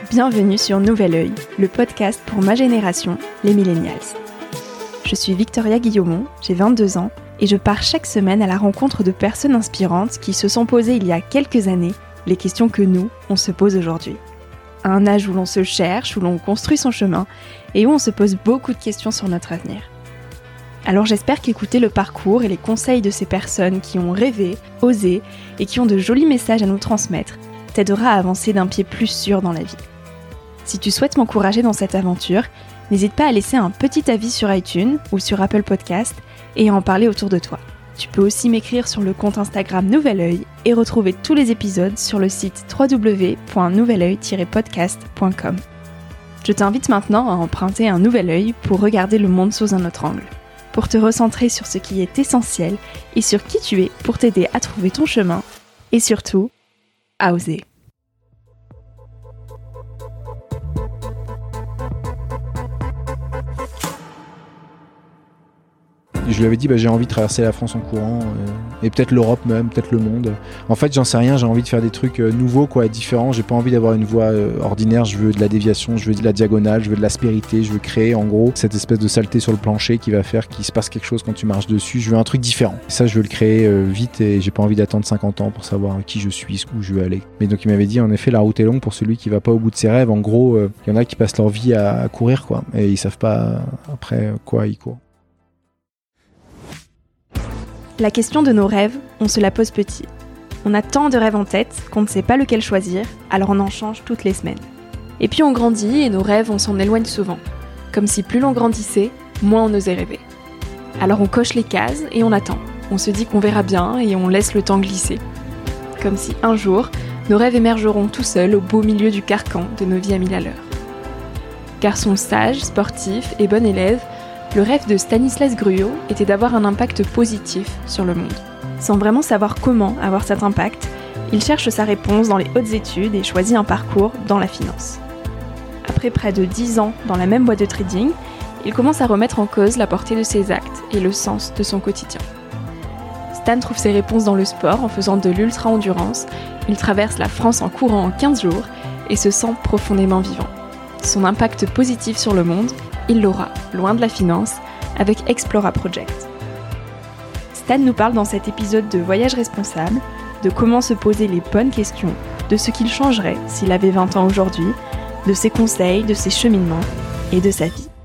Bienvenue sur Nouvel Oeil, le podcast pour ma génération, les millennials. Je suis Victoria Guillaumont, j'ai 22 ans et je pars chaque semaine à la rencontre de personnes inspirantes qui se sont posées il y a quelques années les questions que nous, on se pose aujourd'hui. À un âge où l'on se cherche, où l'on construit son chemin et où on se pose beaucoup de questions sur notre avenir. Alors j'espère qu'écouter le parcours et les conseils de ces personnes qui ont rêvé, osé et qui ont de jolis messages à nous transmettre t'aidera à avancer d'un pied plus sûr dans la vie. Si tu souhaites m'encourager dans cette aventure, n'hésite pas à laisser un petit avis sur iTunes ou sur Apple Podcast et à en parler autour de toi. Tu peux aussi m'écrire sur le compte Instagram Nouvel Oeil et retrouver tous les épisodes sur le site www.nouveloeil-podcast.com. Je t'invite maintenant à emprunter un nouvel œil pour regarder le monde sous un autre angle, pour te recentrer sur ce qui est essentiel et sur qui tu es pour t'aider à trouver ton chemin et surtout, à oser. Je lui avais dit j'ai envie de traverser la France en courant et peut-être l'Europe même, peut-être le monde. En fait j'en sais rien, j'ai envie de faire des trucs nouveaux, différents. J'ai pas envie d'avoir une voie ordinaire, je veux de la déviation, je veux de la diagonale, je veux de l'aspérité, je veux créer en gros cette espèce de saleté sur le plancher qui va faire qu'il se passe quelque chose quand tu marches dessus. Je veux un truc différent. Et ça je veux le créer vite et j'ai pas envie d'attendre 50 ans pour savoir qui je suis, où je veux aller. Mais donc il m'avait dit en effet la route est longue pour celui qui va pas au bout de ses rêves. En gros il y en a qui passent leur vie à courir et ils savent pas après quoi ils courent. La question de nos rêves, on se la pose petit. On a tant de rêves en tête qu'on ne sait pas lequel choisir, alors on en change toutes les semaines. Et puis on grandit et nos rêves, on s'en éloigne souvent. Comme si plus l'on grandissait, moins on osait rêver. Alors on coche les cases et on attend. On se dit qu'on verra bien et on laisse le temps glisser. Comme si un jour, nos rêves émergeront tout seuls au beau milieu du carcan de nos vies à 1000 à l'heure. Garçon sage, sportif et bon élève, le rêve de Stanislas Gruot était d'avoir un impact positif sur le monde. Sans vraiment savoir comment avoir cet impact, il cherche sa réponse dans les hautes études et choisit un parcours dans la finance. Après près de 10 ans dans la même boîte de trading, il commence à remettre en cause la portée de ses actes et le sens de son quotidien. Stan trouve ses réponses dans le sport en faisant de l'ultra-endurance, il traverse la France en courant en 15 jours et se sent profondément vivant. Son impact positif sur le monde, il l'aura, loin de la finance, avec Explora Project. Stan nous parle dans cet épisode de voyage responsable, de comment se poser les bonnes questions, de ce qu'il changerait s'il avait 20 ans aujourd'hui, de ses conseils, de ses cheminements et de sa vie.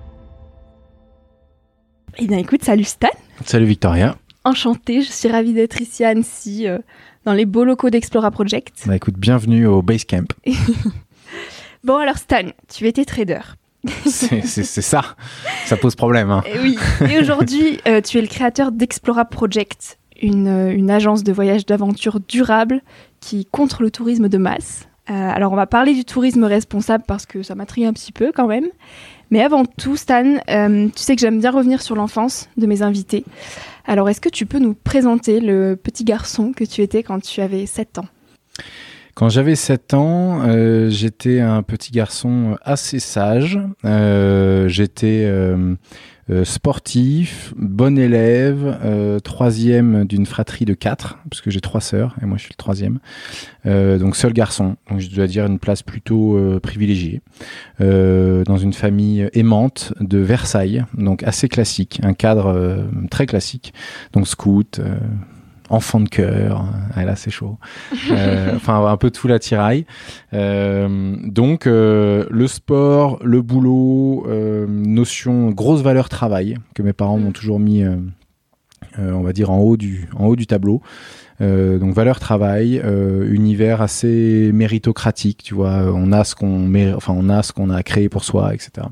Eh bien écoute, salut Stan. Salut Victoria. Enchantée, je suis ravie d'être ici à Annecy, dans les beaux locaux d'Explora Project. Écoute, bienvenue au Basecamp. Bon alors Stan, tu étais trader. C'est ça pose problème. Hein. Et oui, et aujourd'hui, tu es le créateur d'Explora Project, une agence de voyage d'aventure durable qui contre le tourisme de masse. Alors on va parler du tourisme responsable parce que ça m'intrigue un petit peu quand même. Mais avant tout, Stan, tu sais que j'aime bien revenir sur l'enfance de mes invités. Alors est-ce que tu peux nous présenter le petit garçon que tu étais quand tu avais 7 ans ? Quand j'avais 7 ans, j'étais un petit garçon assez sage. J'étais sportif, bon élève, troisième d'une fratrie de 4, parce que j'ai 3 sœurs et moi je suis le troisième. Donc seul garçon, donc je dois dire une place plutôt privilégiée. Dans une famille aimante de Versailles, donc assez classique, un cadre très classique. Donc scout, enfant de cœur, là c'est chaud. Enfin un peu tout l'attirail. Donc le sport, le boulot, notion grosse valeur travail que mes parents m'ont toujours mis, on va dire en haut du tableau. Donc valeur travail, univers assez méritocratique, tu vois, on a ce qu'on a créé pour soi, etc.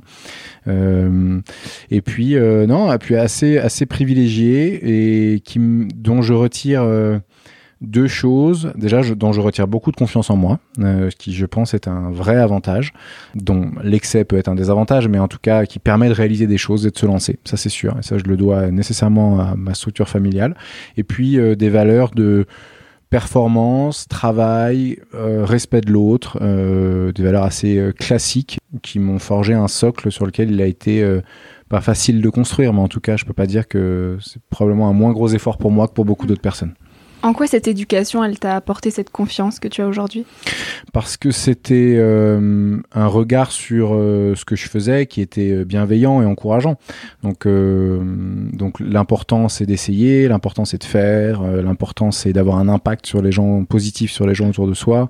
Et puis assez privilégié et dont je retire 2 choses. Déjà, dont je retire beaucoup de confiance en moi, ce qui, je pense, est un vrai avantage, dont l'excès peut être un désavantage, mais en tout cas, qui permet de réaliser des choses et de se lancer. Ça, c'est sûr. Et ça, je le dois nécessairement à ma structure familiale. Et puis, des valeurs de performance, travail, respect de l'autre, des valeurs assez classiques qui m'ont forgé un socle sur lequel il a été pas facile de construire, mais en tout cas, je peux pas dire que c'est probablement un moins gros effort pour moi que pour beaucoup d'autres personnes. En quoi cette éducation, elle t'a apporté cette confiance que tu as aujourd'hui ? Parce que c'était un regard sur ce que je faisais qui était bienveillant et encourageant. Donc l'important, c'est d'essayer, l'important, c'est de faire, l'important, c'est d'avoir un impact sur les gens, positif sur les gens autour de soi.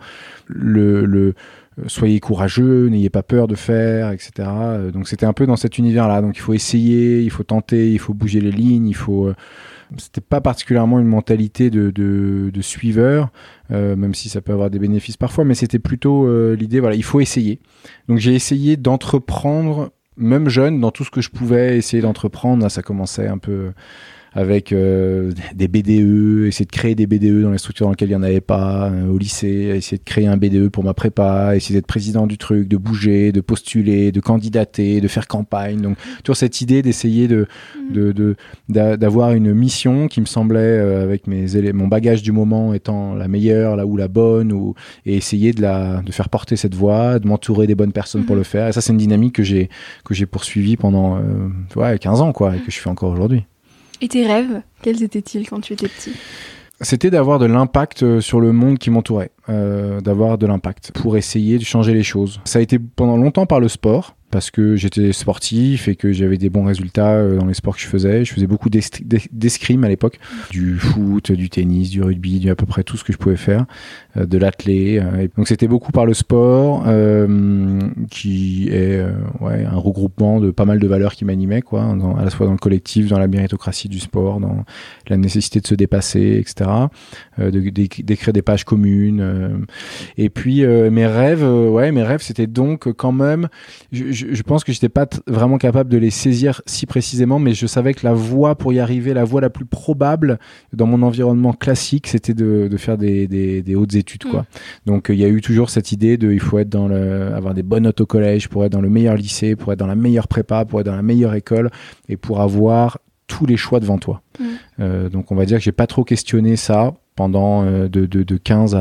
Soyez courageux, n'ayez pas peur de faire, etc. Donc c'était un peu dans cet univers-là. Donc il faut essayer, il faut tenter, il faut bouger les lignes, c'était pas particulièrement une mentalité de suiveur, même si ça peut avoir des bénéfices parfois, mais c'était plutôt l'idée, voilà, il faut essayer. Donc j'ai essayé d'entreprendre, même jeune, dans tout ce que je pouvais essayer d'entreprendre. Là, ça commençait un peu avec des BDE, essayer de créer des BDE dans les structures dans lesquelles il n'y en avait pas, au lycée, essayer de créer un BDE pour ma prépa, essayer d'être président du truc, de bouger, de postuler, de candidater, de faire campagne. Donc toujours cette idée d'essayer d'avoir une mission qui me semblait, avec mon bagage du moment étant la meilleure, là où la bonne, et essayer de faire porter cette voix, de m'entourer des bonnes personnes pour le faire. Et ça, c'est une dynamique que j'ai poursuivie pendant 15 ans, quoi, et que je fais encore aujourd'hui. Et tes rêves, quels étaient-ils quand tu étais petit ? C'était d'avoir de l'impact sur le monde qui m'entourait, d'avoir de l'impact pour essayer de changer les choses. Ça a été pendant longtemps par le sport, parce que j'étais sportif et que j'avais des bons résultats dans les sports que je faisais. Je faisais beaucoup d'escrime à l'époque, du foot, du tennis, du rugby, à peu près tout ce que je pouvais faire, de l'athlé. Donc c'était beaucoup par le sport, qui est un regroupement de pas mal de valeurs qui m'animaient, quoi, à la fois dans le collectif, dans la méritocratie du sport, dans la nécessité de se dépasser, etc., d'écrire des pages communes. Et puis mes rêves, c'était donc quand même... Je pense que j'étais pas vraiment capable de les saisir si précisément, mais je savais que la voie pour y arriver, la voie la plus probable dans mon environnement classique, c'était de faire des hautes études, quoi. Donc il y a eu toujours cette idée il faut être avoir des bonnes notes au collège pour être dans le meilleur lycée, pour être dans la meilleure prépa, pour être dans la meilleure école et pour avoir tous les choix devant toi. Donc on va dire que j'ai pas trop questionné ça pendant de 15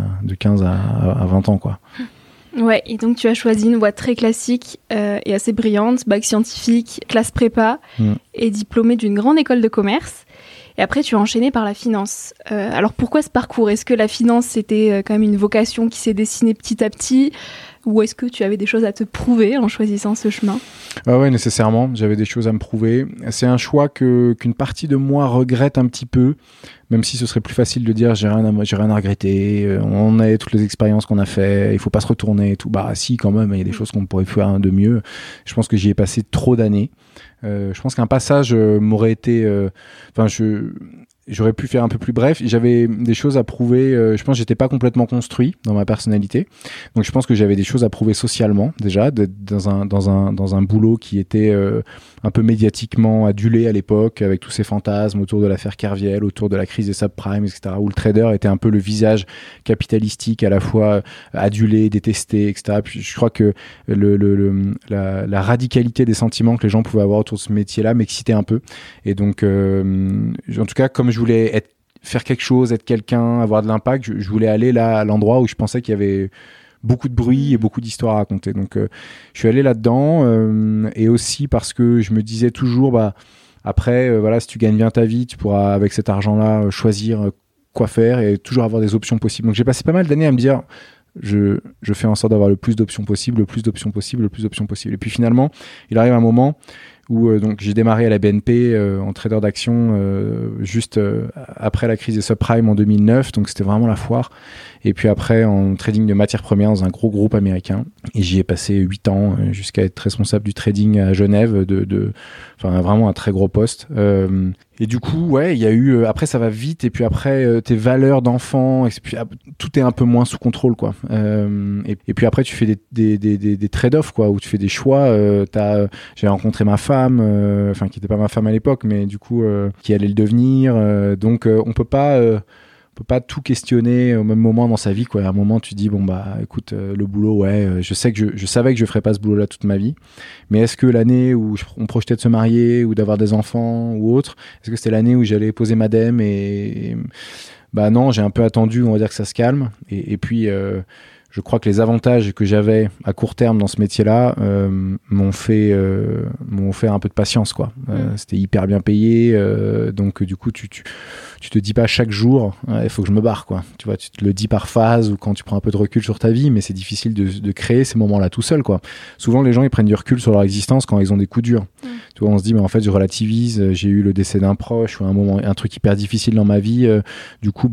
à 20 ans, quoi. Ouais, et donc tu as choisi une voie très classique et assez brillante, bac scientifique, classe prépa et diplômé d'une grande école de commerce. Et après, tu as enchaîné par la finance. Alors pourquoi ce parcours ? Est-ce que la finance, c'était quand même une vocation qui s'est dessinée petit à petit ? Ou est-ce que tu avais des choses à te prouver en choisissant ce chemin ? Oui, nécessairement. J'avais des choses à me prouver. C'est un choix qu'une partie de moi regrette un petit peu, même si ce serait plus facile de dire j'ai rien à regretter, on a toutes les expériences qu'on a fait, il faut pas se retourner et tout. Bah si, quand même, il y a des choses qu'on pourrait faire de mieux. Je pense que j'y ai passé trop d'années. Je pense qu'un passage m'aurait été... J'aurais pu faire un peu plus bref. J'avais des choses à prouver. Je pense que j'étais pas complètement construit dans ma personnalité. Donc je pense que j'avais des choses à prouver socialement déjà, dans un boulot qui était un peu médiatiquement adulé à l'époque, avec tous ces fantasmes autour de l'affaire Kerviel, autour de la crise des subprimes, etc., où le trader était un peu le visage capitalistique à la fois adulé, détesté, etc. Puis je crois que la radicalité des sentiments que les gens pouvaient avoir autour de ce métier-là m'excitait un peu. Et donc, en tout cas, comme je voulais faire quelque chose, être quelqu'un, avoir de l'impact, je voulais aller là à l'endroit où je pensais qu'il y avait beaucoup de bruit et beaucoup d'histoires à raconter. Donc je suis allé là-dedans, et aussi parce que je me disais toujours, après, si tu gagnes bien ta vie, tu pourras avec cet argent-là choisir quoi faire et toujours avoir des options possibles. Donc j'ai passé pas mal d'années à me dire, je fais en sorte d'avoir le plus d'options possibles, le plus d'options possibles, le plus d'options possibles. Et puis finalement, il arrive un moment où donc j'ai démarré à la BNP en trader d'action juste après la crise des subprimes en 2009, donc c'était vraiment la foire. Et puis après en trading de matières premières dans un gros groupe américain, et j'y ai passé 8 ans jusqu'à être responsable du trading à Genève, vraiment un très gros poste. Et du coup, il y a eu après ça va vite, et puis après tes valeurs d'enfant, et puis tout est un peu moins sous contrôle, quoi. Et puis après tu fais des trade-offs, quoi, où tu fais des choix. J'ai rencontré ma femme, qui n'était pas ma femme à l'époque, mais du coup qui allait le devenir. Donc on peut pas tout questionner au même moment dans sa vie, quoi. À un moment, tu dis écoute, le boulot, je savais que je ferais pas ce boulot-là toute ma vie. Mais est-ce que l'année où on projetait de se marier ou d'avoir des enfants ou autre, est-ce que c'était l'année où j'allais poser madame non, j'ai un peu attendu, on va dire que ça se calme. Et puis je crois que les avantages que j'avais à court terme dans ce métier-là m'ont fait un peu de patience, quoi. C'était hyper bien payé, donc du coup tu te dis pas chaque jour il faut que je me barre, quoi. Tu vois, tu te le dis par phase ou quand tu prends un peu de recul sur ta vie, mais c'est difficile de créer ces moments-là tout seul, quoi. Souvent les gens ils prennent du recul sur leur existence quand ils ont des coups durs. Tu vois, on se dit mais en fait je relativise, j'ai eu le décès d'un proche ou un truc hyper difficile dans ma vie, du coup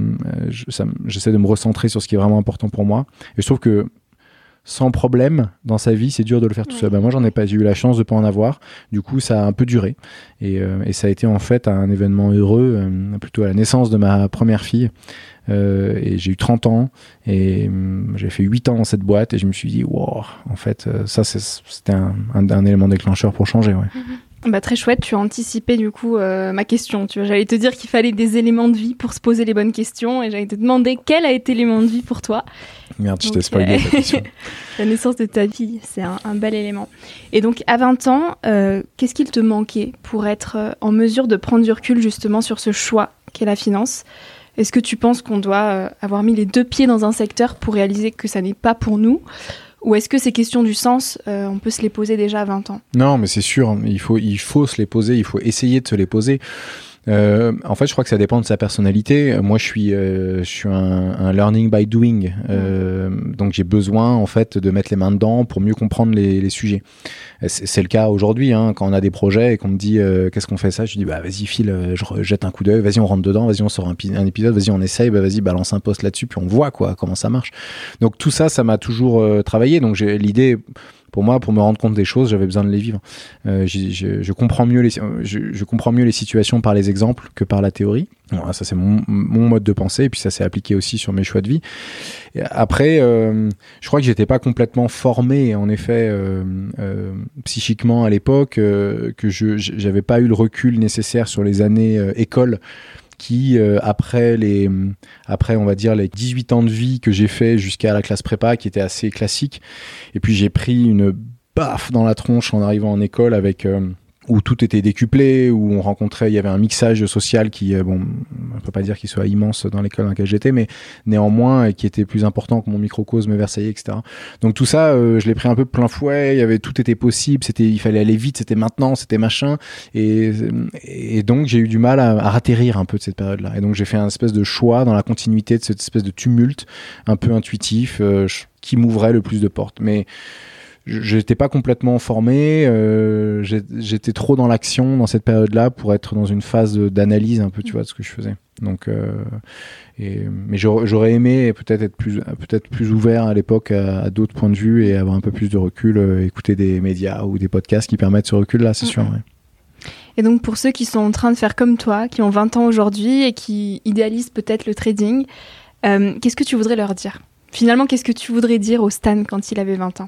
j'essaie de me recentrer sur ce qui est vraiment important pour moi. Et je trouve que sans problème dans sa vie, c'est dur de le faire tout seul. Moi, j'ai eu la chance de pas en avoir. Du coup, ça a un peu duré. Et ça a été en fait un événement heureux, plutôt à la naissance de ma première fille. Et j'ai eu 30 ans et j'ai fait 8 ans dans cette boîte et je me suis dit, wow, en fait, ça, c'était un élément déclencheur pour changer. Ouais. Très chouette, tu as anticipé du coup ma question. Tu vois, j'allais te dire qu'il fallait des éléments de vie pour se poser les bonnes questions et j'allais te demander quel a été l'élément de vie pour toi. Merde, je t'ai spoilé ta question. La naissance de ta fille, c'est un bel élément. Et donc à 20 ans, qu'est-ce qu'il te manquait pour être en mesure de prendre du recul justement sur ce choix qu'est la finance ? Est-ce que tu penses qu'on doit avoir mis les 2 pieds dans un secteur pour réaliser que ça n'est pas pour nous ? Ou est-ce que ces questions du sens, on peut se les poser déjà à 20 ans ? Non, mais c'est sûr, il faut se les poser, il faut essayer de se les poser. En fait, je crois que ça dépend de sa personnalité. Moi, je suis un learning by doing, donc j'ai besoin en fait de mettre les mains dedans pour mieux comprendre les sujets. C'est le cas aujourd'hui, quand on a des projets et qu'on me dit qu'est-ce qu'on fait ça, je dis vas-y file, je jette un coup d'œil, vas-y on rentre dedans, vas-y on sort un épisode, vas-y on essaye, vas-y balance un post là-dessus puis on voit comment ça marche. Donc tout ça m'a toujours travaillé. Donc j'ai l'idée. Pour moi, pour me rendre compte des choses, j'avais besoin de les vivre. Je comprends mieux les situations par les exemples que par la théorie. Voilà, ça, c'est mon mode de pensée. Et puis, ça s'est appliqué aussi sur mes choix de vie. Et après, je crois que j'étais pas complètement formé, en effet, psychiquement à l'époque, que j'avais pas eu le recul nécessaire sur les années école qui, après on va dire les 18 ans de vie que j'ai fait jusqu'à la classe prépa, qui était assez classique, et puis j'ai pris une baffe dans la tronche en arrivant en école avec où tout était décuplé, où on rencontrait, il y avait un mixage social qui, on peut pas dire qu'il soit immense dans l'école dans laquelle j'étais, mais néanmoins qui était plus important que mon microcosme versaillais, etc. Donc tout ça, je l'ai pris un peu plein fouet. Tout était possible. Il fallait aller vite. C'était maintenant, c'était machin. Et donc j'ai eu du mal à ratterrir un peu de cette période-là. Et donc j'ai fait un espèce de choix dans la continuité de cette espèce de tumulte un peu intuitif qui m'ouvrait le plus de portes. Mais j'étais pas complètement formé, j'étais trop dans l'action dans cette période-là pour être dans une phase d'analyse un peu, tu vois, de ce que je faisais. Donc, mais j'aurais aimé peut-être être plus ouvert à l'époque à d'autres points de vue et avoir un peu plus de recul, écouter des médias ou des podcasts qui permettent ce recul-là, c'est sûr. Ouais. Et donc pour ceux qui sont en train de faire comme toi, qui ont 20 ans aujourd'hui et qui idéalisent peut-être le trading, qu'est-ce que tu voudrais leur dire ? Finalement, qu'est-ce que tu voudrais dire au Stan quand il avait 20 ans ?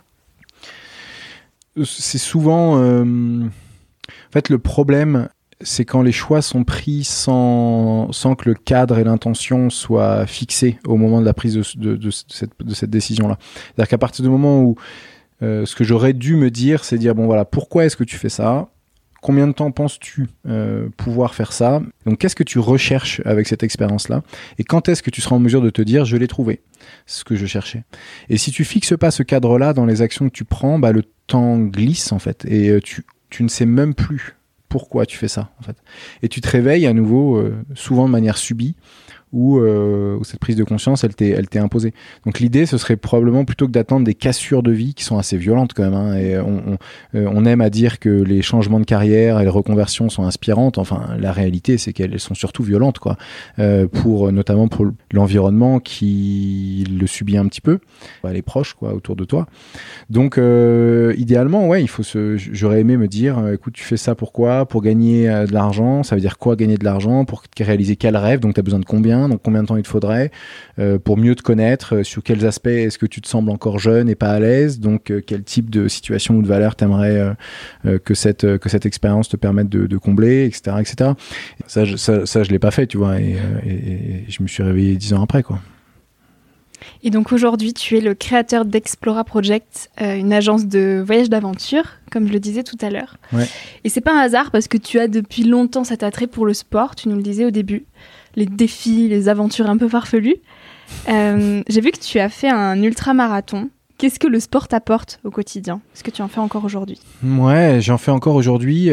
C'est souvent... En fait, le problème, c'est quand les choix sont pris sans que le cadre et l'intention soient fixés au moment de la prise de cette décision-là. C'est-à-dire qu'à partir du moment où ce que j'aurais dû me dire, c'est dire, bon voilà, pourquoi est-ce que tu fais ça ? Combien de temps penses-tu pouvoir faire ça ? Donc, qu'est-ce que tu recherches avec cette expérience-là ? Et quand est-ce que tu seras en mesure de te dire « je l'ai trouvé », c'est ce que je cherchais. Et si tu fixes pas ce cadre-là dans les actions que tu prends, le temps glisse, en fait. Et tu ne sais même plus pourquoi tu fais ça, en fait. Et tu te réveilles à nouveau, souvent de manière subie, où cette prise de conscience, elle t'est imposée. Donc l'idée, ce serait probablement plutôt que d'attendre des cassures de vie qui sont assez violentes quand même. Et on aime à dire que les changements de carrière et les reconversions sont inspirantes. Enfin, la réalité, c'est qu'elles sont surtout violentes, quoi. Notamment pour l'environnement qui le subit un petit peu, les proches, quoi, autour de toi. Donc idéalement, ouais, j'aurais aimé me dire, écoute, tu fais ça pourquoi ? Pour gagner de l'argent. Ça veut dire quoi gagner de l'argent ? Pour réaliser quel rêve ? Donc tu as besoin de combien ? Donc combien de temps il te faudrait pour mieux te connaître, sur quels aspects est-ce que tu te sembles encore jeune et pas à l'aise, donc quel type de situation ou de valeur t'aimerais que cette expérience te permette de combler, etc., etc. Ça je l'ai pas fait, tu vois, et je me suis réveillé 10 ans après, quoi. Et donc aujourd'hui, tu es le créateur d'Explora Project, une agence de voyage d'aventure, comme je le disais tout à l'heure. Ouais. Et c'est pas un hasard parce que tu as depuis longtemps cet attrait pour le sport, tu nous le disais au début, les défis, les aventures un peu farfelues. J'ai vu que tu as fait un ultra-marathon. Qu'est-ce que le sport t'apporte au quotidien ? Est-ce que tu en fais encore aujourd'hui ? Ouais, j'en fais encore aujourd'hui,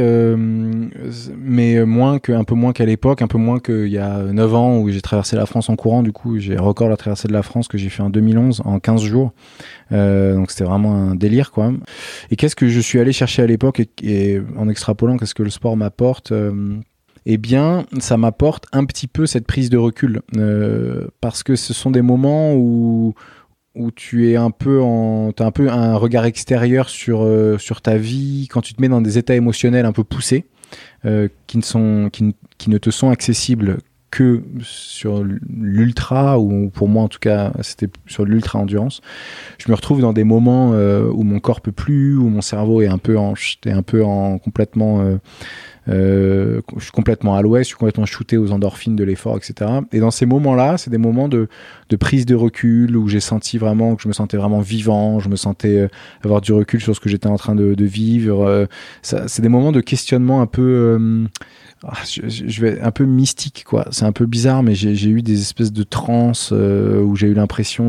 mais un peu moins qu'à l'époque, un peu moins qu'il y a 9 ans où j'ai traversé la France en courant. Du coup, j'ai record la traversée de la France que j'ai fait en 2011 en 15 jours. Donc c'était vraiment un délire, quoi. Et qu'est-ce que je suis allé chercher à l'époque et en extrapolant, qu'est-ce que le sport m'apporte ? Eh bien, ça m'apporte un petit peu cette prise de recul, parce que ce sont des moments où tu es t'as un peu un regard extérieur sur ta vie, quand tu te mets dans des états émotionnels un peu poussés, qui ne te sont accessibles que sur l'ultra, ou pour moi en tout cas c'était sur l'ultra endurance. Je me retrouve dans des moments où mon corps peut plus, où mon cerveau est un peu complètement je suis complètement à l'ouest, je suis complètement shooté aux endorphines de l'effort, etc. Et dans ces moments-là, c'est des moments de prise de recul où j'ai senti vraiment que je me sentais vraiment vivant, je me sentais avoir du recul sur ce que j'étais en train de vivre. C'est des moments de questionnement un peu je vais un peu mystique, quoi. C'est un peu bizarre, mais j'ai eu des espèces de transes où j'ai eu l'impression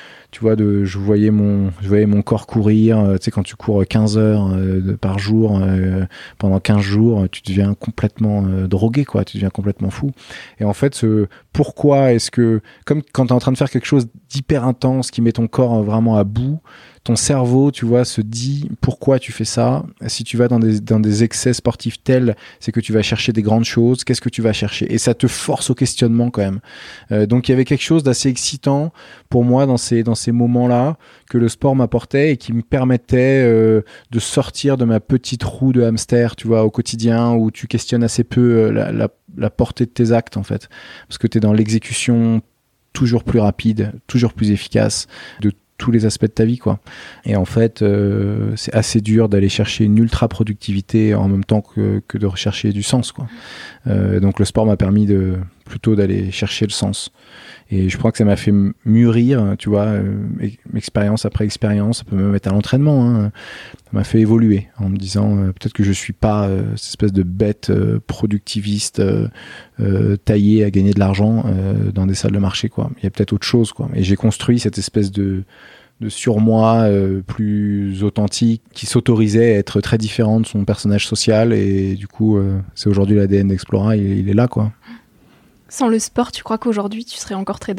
je voyais mon corps courir. Tu sais, quand tu cours 15 heures par jour pendant 15 jours, tu deviens complètement drogué, quoi. Tu deviens complètement fou. Et en fait, pourquoi est-ce que, comme quand tu es en train de faire quelque chose d'hyper intense qui met ton corps vraiment à bout, ton cerveau, tu vois, se dit pourquoi tu fais ça. Si tu vas dans des excès sportifs tels, c'est que tu vas chercher des grandes choses. Qu'est-ce que tu vas chercher ? Et ça te force au questionnement quand même. Donc il y avait quelque chose d'assez excitant pour moi dans ces moments-là que le sport m'apportait et qui me permettait de sortir de ma petite roue de hamster, tu vois, au quotidien, où tu questionnes assez peu la portée de tes actes, en fait, parce que tu es dans l'exécution toujours plus rapide, toujours plus efficace de tous les aspects de ta vie, quoi. Et en fait, c'est assez dur d'aller chercher une ultra productivité en même temps que de rechercher du sens, quoi. Donc le sport m'a permis plutôt d'aller chercher le sens. Et je crois que ça m'a fait mûrir, tu vois, expérience après expérience. Ça peut même être à l'entraînement, hein. Ça m'a fait évoluer en me disant peut-être que je suis pas cette espèce de bête productiviste taillée à gagner de l'argent dans des salles de marché, quoi. Il y a peut-être autre chose, quoi. Et j'ai construit cette espèce de surmoi plus authentique qui s'autorisait à être très différent de son personnage social. Et du coup, c'est aujourd'hui l'ADN d'Explora, il est là, quoi. Sans le sport, tu crois qu'aujourd'hui, tu serais encore trader ?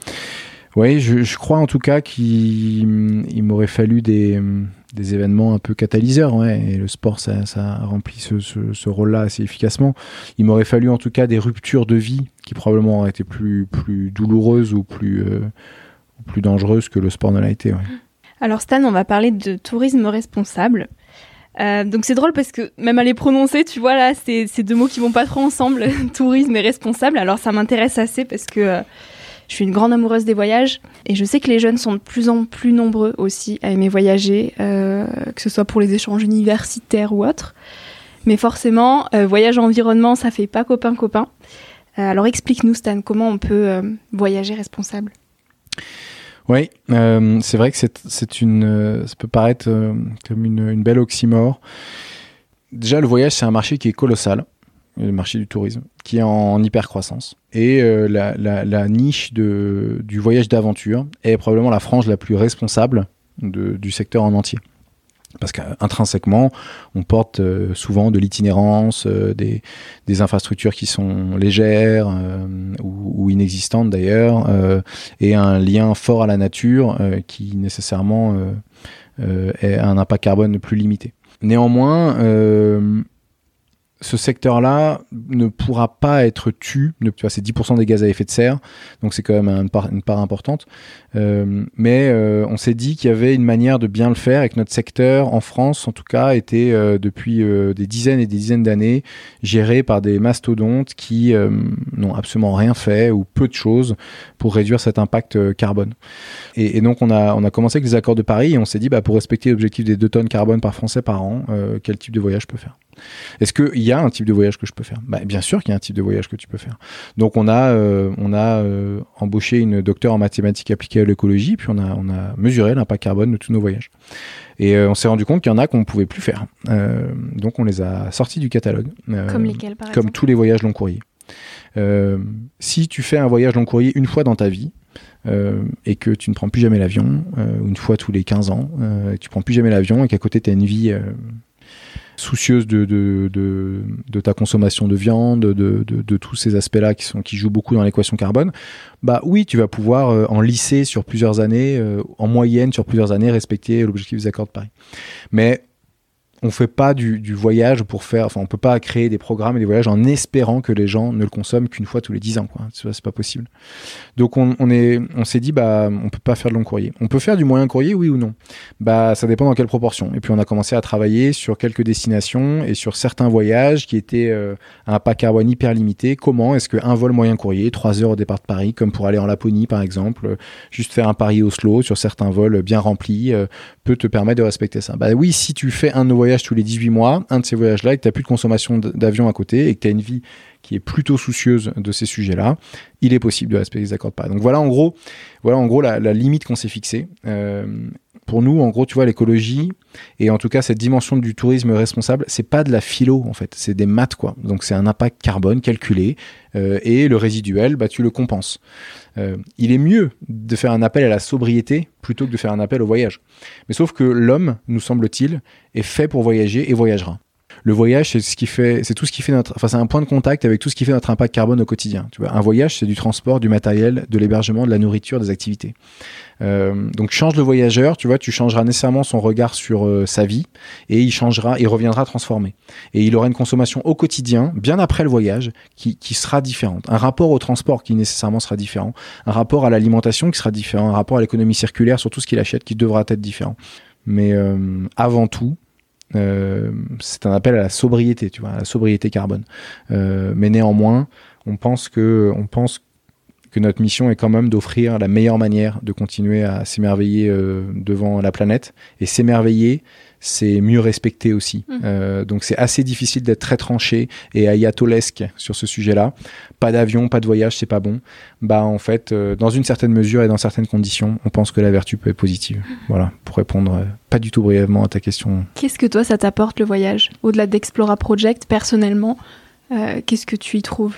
Oui, je crois en tout cas qu'il m'aurait fallu des événements un peu catalyseurs, ouais, et le sport, ça remplit ce rôle-là assez efficacement. Il m'aurait fallu en tout cas des ruptures de vie qui probablement auraient été plus douloureuses ou plus dangereuses que le sport ne l'a été. Ouais. Alors Stan, on va parler de tourisme responsable. Donc c'est drôle parce que même à les prononcer, tu vois là, c'est deux mots qui vont pas trop ensemble, tourisme et responsable. Alors ça m'intéresse assez parce que je suis une grande amoureuse des voyages et je sais que les jeunes sont de plus en plus nombreux aussi à aimer voyager, que ce soit pour les échanges universitaires ou autres. Mais forcément, voyage environnement, ça fait pas copain-copain. Alors explique-nous Stan, comment on peut voyager responsable ? Oui, c'est vrai que ça peut paraître comme une belle oxymore. Déjà, le voyage, c'est un marché qui est colossal, le marché du tourisme, qui est en hyper-croissance. Et la niche du voyage d'aventure est probablement la frange la plus responsable du secteur en entier. Parce qu'intrinsèquement, on porte souvent de l'itinérance, des infrastructures qui sont légères ou inexistantes d'ailleurs, et un lien fort à la nature qui nécessairement a un impact carbone plus limité. Néanmoins, ce secteur-là ne pourra pas être tu vois, c'est 10% des gaz à effet de serre, donc c'est quand même une part importante. Mais on s'est dit qu'il y avait une manière de bien le faire et que notre secteur, en France en tout cas, était depuis des dizaines et des dizaines d'années géré par des mastodontes qui n'ont absolument rien fait ou peu de choses pour réduire cet impact carbone. Et donc on a commencé avec les accords de Paris et on s'est dit pour respecter l'objectif des 2 tonnes carbone par Français par an, quel type de voyage je peux faire ? Est-ce qu'il y a un type de voyage que je peux faire ? Bien sûr qu'il y a un type de voyage que tu peux faire. Donc on a embauché une docteure en mathématiques appliquées à l'écologie, puis on a mesuré l'impact carbone de tous nos voyages. Et on s'est rendu compte qu'il y en a qu'on ne pouvait plus faire. Donc on les a sortis du catalogue. Comme lesquels, par exemple ? Comme tous les voyages long courrier. Si tu fais un voyage long courrier une fois dans ta vie, et que tu ne prends plus jamais l'avion, une fois tous les 15 ans, et que tu prends plus jamais l'avion et qu'à côté tu as une vie soucieuse de ta consommation de viande, de tous ces aspects-là qui jouent beaucoup dans l'équation carbone, bah oui, tu vas pouvoir en lycée sur plusieurs années, en moyenne sur plusieurs années, respecter l'objectif des accords de Paris. Mais on fait pas du voyage pour faire, enfin on peut pas créer des programmes et des voyages en espérant que les gens ne le consomment qu'une fois tous les 10 ans, quoi. C'est pas possible. Donc on s'est dit, bah on peut pas faire de long courrier. On peut faire du moyen courrier, oui ou non? Bah ça dépend dans quelle proportion. Et puis on a commencé à travailler sur quelques destinations et sur certains voyages qui étaient à un impact carbone hyper limité. Comment est-ce qu'un vol moyen courrier, 3 heures au départ de Paris, comme pour aller en Laponie par exemple, juste faire un Paris-Oslo sur certains vols bien remplis, peut te permettre de respecter ça. Bah oui, si tu fais un de nos voyages tous les 18 mois, un de ces voyages-là, et que tu n'as plus de consommation d'avion à côté, et que tu as une vie qui est plutôt soucieuse de ces sujets-là, il est possible de respecter les accords de Paris. Donc voilà en gros la limite qu'on s'est fixée. Pour nous, en gros, tu vois, l'écologie, et en tout cas cette dimension du tourisme responsable, c'est pas de la philo en fait, c'est des maths quoi. Donc c'est un impact carbone calculé, et le résiduel, bah tu le compenses. Il est mieux de faire un appel à la sobriété plutôt que de faire un appel au voyage. Mais sauf que l'homme, nous semble-t-il, est fait pour voyager et voyagera. Le voyage, c'est tout ce qui fait c'est un point de contact avec tout ce qui fait notre impact carbone au quotidien. Tu vois, un voyage, c'est du transport, du matériel, de l'hébergement, de la nourriture, des activités. Donc change le voyageur, tu vois, tu changeras nécessairement son regard sur sa vie et il reviendra transformé. Et il aura une consommation au quotidien, bien après le voyage, qui sera différente. Un rapport au transport qui nécessairement sera différent, un rapport à l'alimentation qui sera différent, un rapport à l'économie circulaire sur tout ce qu'il achète qui devra être différent. Mais avant tout, c'est un appel à la sobriété, tu vois, à la sobriété carbone. Mais néanmoins, on pense que notre mission est quand même d'offrir la meilleure manière de continuer à s'émerveiller devant la planète. Et s'émerveiller, c'est mieux respecter aussi. Donc c'est assez difficile d'être très tranché et ayatolesque sur ce sujet-là. Pas d'avion, pas de voyage, c'est pas bon. Bah en fait, dans une certaine mesure et dans certaines conditions, on pense que la vertu peut être positive. Voilà, pour répondre pas du tout brièvement à ta question. Qu'est-ce que toi, ça t'apporte le voyage? Au-delà d'Explora Project, personnellement, qu'est-ce que tu y trouves?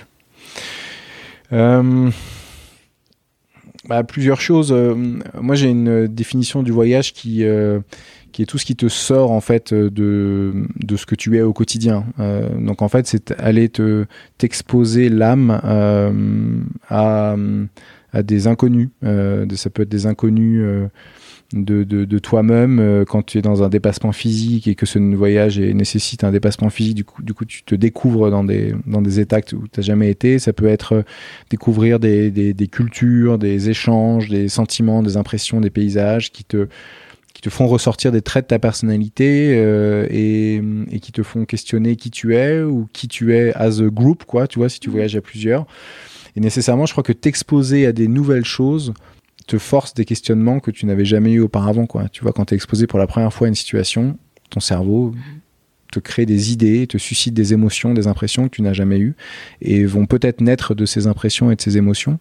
Plusieurs choses. Moi, j'ai une définition du voyage qui est tout ce qui te sort en fait de ce que tu es au quotidien. Donc en fait, c'est aller t'exposer l'âme à des inconnus. Ça peut être des inconnus de toi-même quand tu es dans un dépassement physique et que ce voyage nécessite un dépassement physique. Du coup, tu te découvres dans des états où tu n'as jamais été. Ça peut être découvrir des cultures, des échanges, des sentiments, des impressions, des paysages qui te font ressortir des traits de ta personnalité et qui te font questionner qui tu es ou qui tu es as a group, quoi, tu vois, si tu voyages à plusieurs. Et nécessairement, je crois que t'exposer à des nouvelles choses te force des questionnements que tu n'avais jamais eu auparavant, quoi. Tu vois, quand tu es exposé pour la première fois à une situation, ton cerveau te crée des idées, te suscite des émotions, des impressions que tu n'as jamais eues et vont peut-être naître de ces impressions et de ces émotions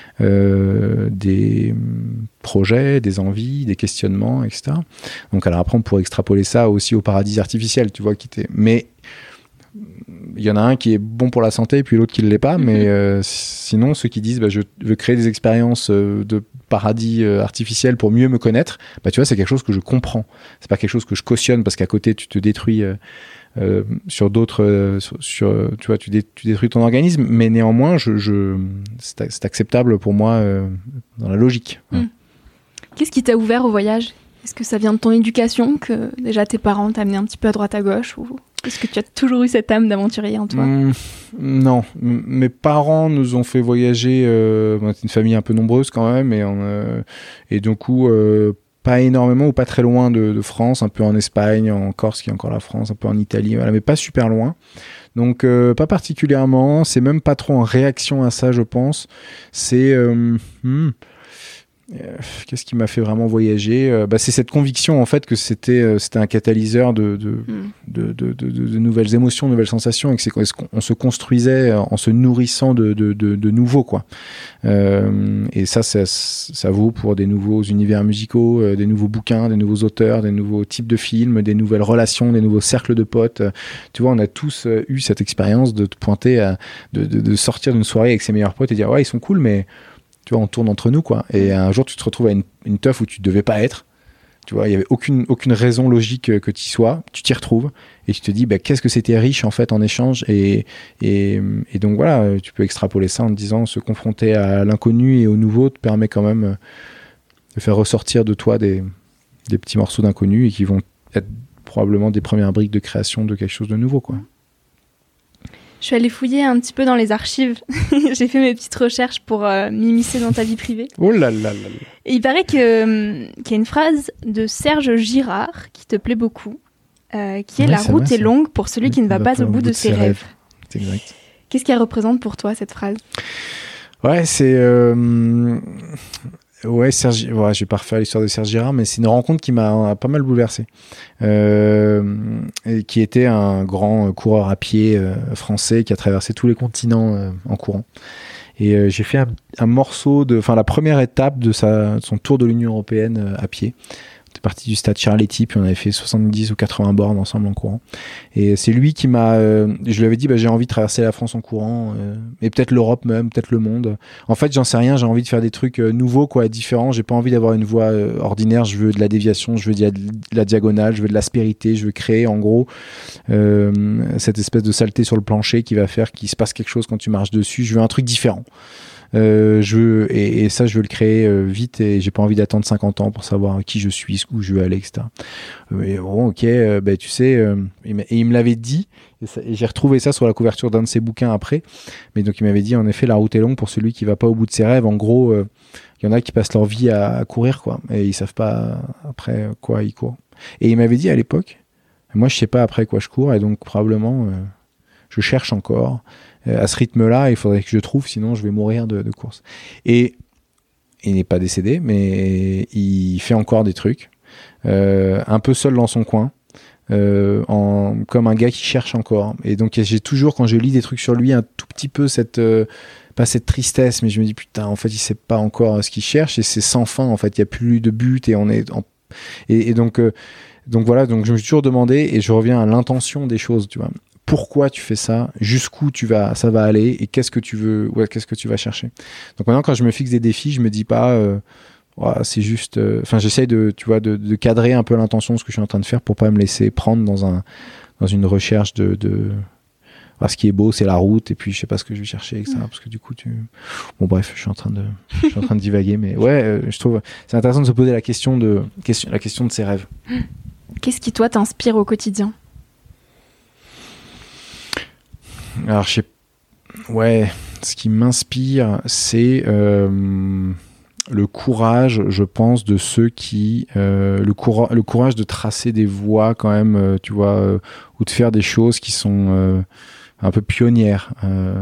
des projets, des envies, des questionnements, etc. Donc alors après, on pourrait extrapoler ça aussi au paradis artificiel, tu vois, mais il y en a un qui est bon pour la santé et puis l'autre qui ne l'est pas, mais sinon ceux qui disent je veux créer des expériences de paradis artificiel pour mieux me connaître, tu vois, c'est quelque chose que je comprends, c'est pas quelque chose que je cautionne parce qu'à côté tu te détruis sur d'autres tu vois, tu détruis ton organisme, mais néanmoins c'est acceptable pour moi dans la logique. Qu'est-ce qui t'a ouvert au voyage? Est-ce que ça vient de ton éducation, que déjà tes parents t'amenaient un petit peu à droite à gauche, ou est-ce que tu as toujours eu cette âme d'aventurier en toi? Non, mes parents nous ont fait voyager, on était une famille un peu nombreuse quand même, et du coup pas énormément ou pas très loin de France, un peu en Espagne, en Corse qui est encore la France, un peu en Italie, voilà, mais pas super loin. Donc pas particulièrement, c'est même pas trop en réaction à ça, je pense. C'est qu'est-ce qui m'a fait vraiment voyager? C'est cette conviction en fait que c'était un catalyseur de nouvelles émotions, de nouvelles sensations, et que on se construisait en se nourrissant de nouveau, quoi. Et ça vaut pour des nouveaux univers musicaux, des nouveaux bouquins, des nouveaux auteurs, des nouveaux types de films, des nouvelles relations, des nouveaux cercles de potes. Tu vois, on a tous eu cette expérience de te pointer de sortir d'une soirée avec ses meilleurs potes et dire ouais, ils sont cool, mais tu vois, on tourne entre nous, quoi. Et un jour, tu te retrouves à une teuf où tu devais pas être. Tu vois, il y avait aucune raison logique que tu y sois. Tu t'y retrouves et tu te dis, qu'est-ce que c'était riche en fait en échange. Et donc voilà, tu peux extrapoler ça en te disant, se confronter à l'inconnu et au nouveau te permet quand même de faire ressortir de toi des petits morceaux d'inconnu et qui vont être probablement des premières briques de création de quelque chose de nouveau, quoi. Je suis allée fouiller un petit peu dans les archives. J'ai fait mes petites recherches pour m'immiscer dans ta vie privée. Oh là là là là. Et il paraît qu'il y a une phrase de Serge Girard qui te plaît beaucoup, qui est « La route est longue pour celui qui ne va pas au bout de ses rêves ». C'est exact. Qu'est-ce qu'elle représente pour toi, cette phrase ? Ouais, c'est... Ouais, Serge, ouais, je vais pas refaire l'histoire de Serge Girard, mais c'est une rencontre qui m'a pas mal bouleversé. Et qui était un grand coureur à pied français qui a traversé tous les continents en courant. Et j'ai fait un morceau la première étape de son tour de l'Union européenne à pied. On était parti du stade Charletti, puis on avait fait 70 ou 80 bornes ensemble en courant. Et c'est lui qui m'a... je lui avais dit, j'ai envie de traverser la France en courant, et peut-être l'Europe même, peut-être le monde. En fait, j'en sais rien, j'ai envie de faire des trucs nouveaux, quoi, différents. J'ai pas envie d'avoir une voie ordinaire, je veux de la déviation, je veux de la diagonale, je veux de l'aspérité, je veux créer, en gros, cette espèce de saleté sur le plancher qui va faire qu'il se passe quelque chose quand tu marches dessus. Je veux un truc différent. Et ça je veux le créer vite et j'ai pas envie d'attendre 50 ans pour savoir qui je suis, où je veux aller, etc. Mais bon, ok, tu sais, et il me l'avait dit et j'ai retrouvé ça sur la couverture d'un de ses bouquins après. Mais donc il m'avait dit, en effet, la route est longue pour celui qui va pas au bout de ses rêves. En gros, il y en a qui passent leur vie à courir, quoi, et ils savent pas après quoi ils courent. Et il m'avait dit à l'époque, moi je sais pas après quoi je cours, et donc probablement je cherche encore. À ce rythme-là, il faudrait que je trouve, sinon je vais mourir de course. Et il n'est pas décédé, mais il fait encore des trucs, un peu seul dans son coin, comme un gars qui cherche encore. Et donc j'ai toujours, quand je lis des trucs sur lui, un tout petit peu pas cette tristesse, mais je me dis putain, en fait il sait pas encore ce qu'il cherche et c'est sans fin, en fait il y a plus de but et on est donc voilà, donc je me suis toujours demandé, et je reviens à l'intention des choses, tu vois. Pourquoi tu fais ça, jusqu'où ça va aller, et qu'est-ce que tu veux, qu'est-ce que tu vas chercher. Donc maintenant, quand je me fixe des défis, je me dis pas, c'est juste, j'essaye de cadrer un peu l'intention de ce que je suis en train de faire pour pas me laisser prendre dans une recherche de ce qui est beau, c'est la route, et puis je sais pas ce que je vais chercher, etc. Parce que du coup, bon bref, je suis en train de divaguer, mais ouais, je trouve c'est intéressant de se poser la question de ses rêves. Qu'est-ce qui toi t'inspire au quotidien? Alors, ce qui m'inspire, c'est le courage, je pense, de ceux qui... le courage de tracer des voies quand même, tu vois, ou de faire des choses qui sont un peu pionnières.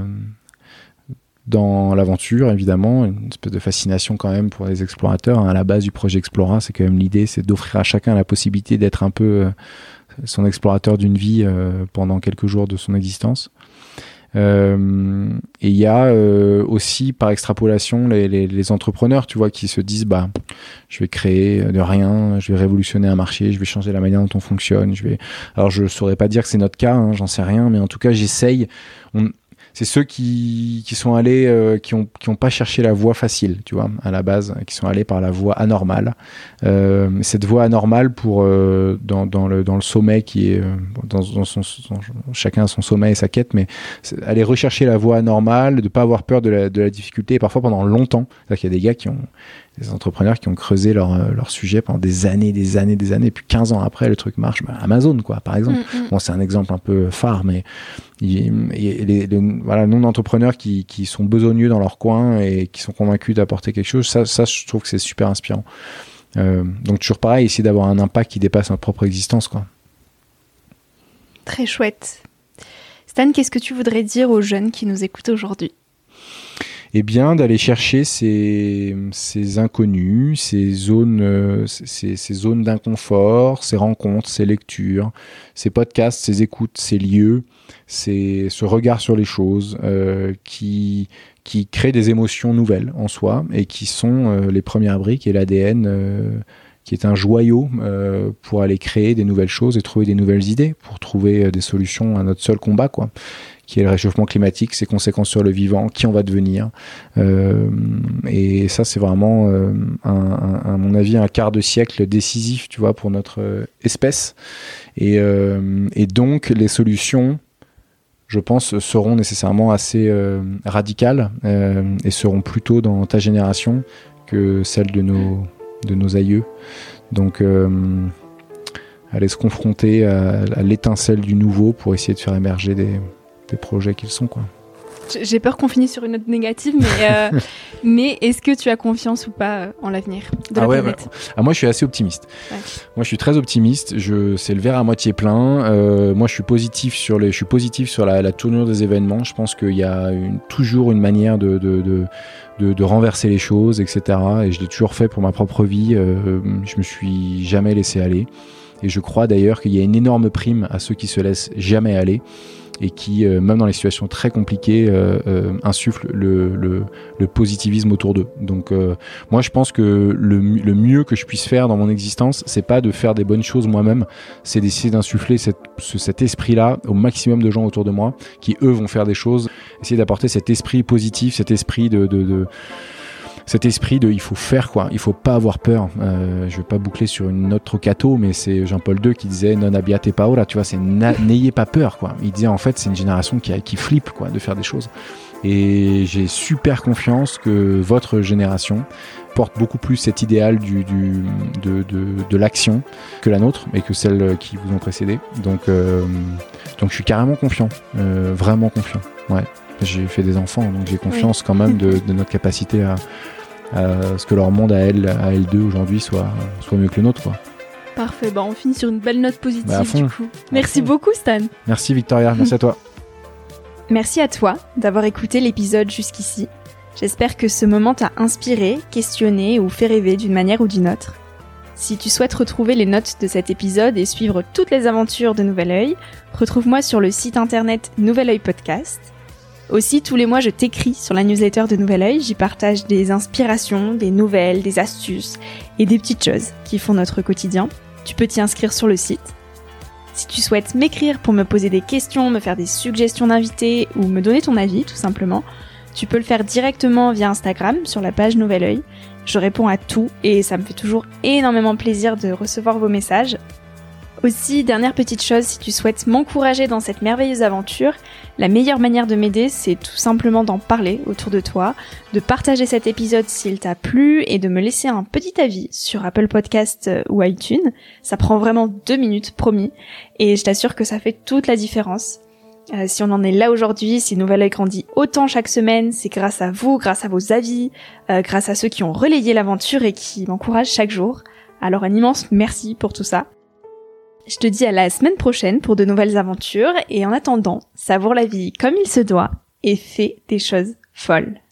Dans l'aventure, évidemment, une espèce de fascination quand même pour les explorateurs. À la base du projet Explora, c'est quand même l'idée, c'est d'offrir à chacun la possibilité d'être un peu son explorateur d'une vie pendant quelques jours de son existence. Et il y a aussi, par extrapolation, les entrepreneurs, tu vois, qui se disent je vais créer de rien, je vais révolutionner un marché, je vais changer la manière dont on fonctionne. Alors je saurais pas dire que c'est notre cas, hein, j'en sais rien, mais en tout cas j'essaye. C'est ceux qui sont allés, qui ont pas cherché la voie facile, tu vois, à la base, qui sont allés par la voie anormale. Cette voie anormale pour dans le sommet qui est chacun a son sommet et sa quête, mais aller rechercher la voie anormale, de pas avoir peur de la difficulté, et parfois pendant longtemps. C'est-à-dire qu'il y a des entrepreneurs qui ont creusé leur sujet pendant des années, et puis 15 ans après, le truc marche. Amazon, quoi, par exemple. Bon, c'est un exemple un peu phare, mais le nombre d'entrepreneurs qui sont besogneux dans leur coin et qui sont convaincus d'apporter quelque chose, ça je trouve que c'est super inspirant. Donc toujours pareil, essayer d'avoir un impact qui dépasse notre propre existence, quoi. Très chouette. Stan, qu'est-ce que tu voudrais dire aux jeunes qui nous écoutent aujourd'hui? Eh bien, d'aller chercher ces inconnus, ces zones d'inconfort, ces rencontres, ces lectures, ces podcasts, ces écoutes, ces lieux, ce regard sur les choses qui créent des émotions nouvelles en soi et qui sont les premières briques et l'ADN qui est un joyau pour aller créer des nouvelles choses et trouver des nouvelles idées, pour trouver des solutions à notre seul combat, quoi, qui est le réchauffement climatique, ses conséquences sur le vivant, qui on va devenir. Et ça, c'est vraiment, à mon avis, un quart de siècle décisif, tu vois, pour notre espèce. Et donc, les solutions, je pense, seront nécessairement assez radicales et seront plutôt dans ta génération que celle de nos aïeux. Donc, aller se confronter à l'étincelle du nouveau pour essayer de faire émerger des projets qu'ils sont, quoi. J'ai peur qu'on finisse sur une note négative, mais est-ce que tu as confiance ou pas en l'avenir de la planète ? Moi, je suis assez optimiste. Ouais. Moi, je suis très optimiste. C'est le verre à moitié plein. Moi, je suis positif sur la tournure des événements. Je pense qu'il y a toujours une manière de renverser les choses, etc. Et je l'ai toujours fait pour ma propre vie. Je me suis jamais laissé aller. Et je crois d'ailleurs qu'il y a une énorme prime à ceux qui se laissent jamais aller et qui, même dans les situations très compliquées, insufflent le positivisme autour d'eux. Donc moi, je pense que le mieux que je puisse faire dans mon existence, c'est pas de faire des bonnes choses moi-même, c'est d'essayer d'insuffler cet esprit-là au maximum de gens autour de moi, qui eux vont faire des choses, essayer d'apporter cet esprit positif, cet esprit cet esprit de il faut faire, quoi, il faut pas avoir peur. Je vais pas boucler sur une note trop catho, mais c'est Jean-Paul II qui disait non abbiate paura, tu vois, c'est n'ayez pas peur, quoi. Il disait en fait c'est une génération qui flippe, quoi, de faire des choses. Et j'ai super confiance que votre génération porte beaucoup plus cet idéal de l'action que la nôtre et que celles qui vous ont précédé. Donc je suis carrément confiant, vraiment confiant. Ouais. J'ai fait des enfants, donc j'ai confiance quand même de notre capacité à ce que leur monde à elles deux aujourd'hui soit mieux que le nôtre, quoi. Parfait, on finit sur une belle note positive du coup. Merci beaucoup Stan. Merci Victoria, merci à toi. Merci à toi d'avoir écouté l'épisode jusqu'ici. J'espère que ce moment t'a inspiré, questionné ou fait rêver d'une manière ou d'une autre. Si tu souhaites retrouver les notes de cet épisode et suivre toutes les aventures de Nouvel Oeil, retrouve-moi sur le site internet Nouvel Oeil Podcast. Aussi, tous les mois, je t'écris sur la newsletter de Nouvel Oeil. J'y partage des inspirations, des nouvelles, des astuces et des petites choses qui font notre quotidien. Tu peux t'y inscrire sur le site. Si tu souhaites m'écrire pour me poser des questions, me faire des suggestions d'invités ou me donner ton avis, tout simplement, tu peux le faire directement via Instagram sur la page Nouvel Oeil. Je réponds à tout et ça me fait toujours énormément plaisir de recevoir vos messages. Aussi, dernière petite chose, si tu souhaites m'encourager dans cette merveilleuse aventure, la meilleure manière de m'aider, c'est tout simplement d'en parler autour de toi, de partager cet épisode s'il t'a plu et de me laisser un petit avis sur Apple Podcast ou iTunes. Ça prend vraiment 2 minutes, promis, et je t'assure que ça fait toute la différence. Si on en est là aujourd'hui, si Nouvel Oeil grandit autant chaque semaine, c'est grâce à vous, grâce à vos avis, grâce à ceux qui ont relayé l'aventure et qui m'encouragent chaque jour. Alors un immense merci pour tout ça. Je te dis à la semaine prochaine pour de nouvelles aventures et en attendant, savoure la vie comme il se doit et fais des choses folles.